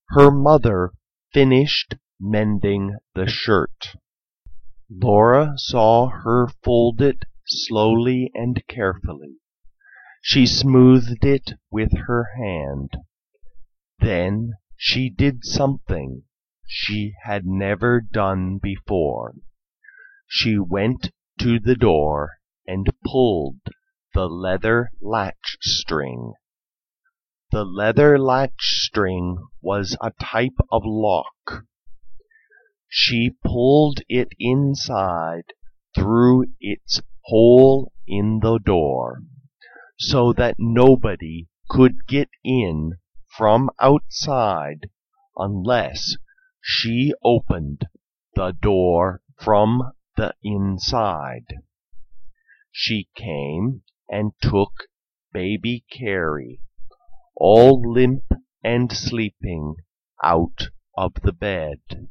Her mother finished mending the shirt. Laura saw her fold it slowly and carefully. She smoothed it with her hand. Then she did something she had never done before. She went to the door and pulled the leather latch string. The leather latch string was a type of lock. She pulled it inside through its hole in the door, so that nobody could get in from outside unless she opened the door from the inside. She came and took baby Carey, all limp and sleeping, out of the bed.